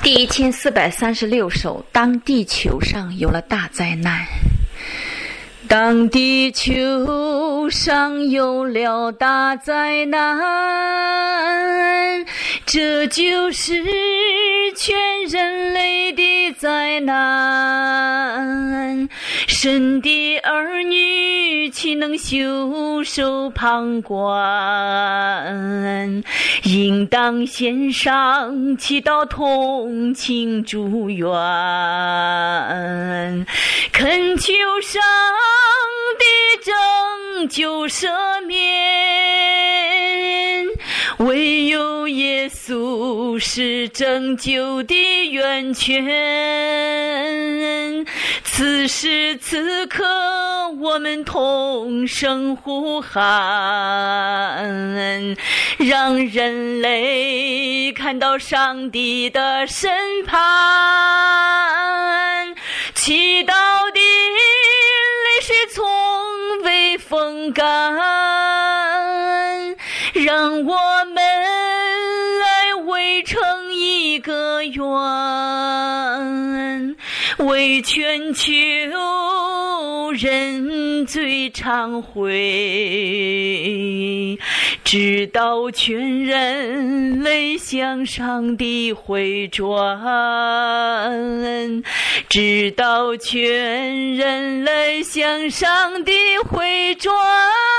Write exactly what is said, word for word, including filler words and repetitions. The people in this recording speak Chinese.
第一千四百三十六首，当地球上有了大灾难。当地球上有了大灾难，这就是全人类的灾难。神的儿女岂能袖手旁观？应当献上祈祷同情祝愿，恳求上帝拯救赦免，唯有耶稣是拯救的源泉。此时此刻我们同声呼喊，让人类看到上帝的审判，祈祷的泪水从未风干，让我们来围成一个圆，为全球人罪忏悔，直到全人类向上帝回转，直到全人类向上帝回转。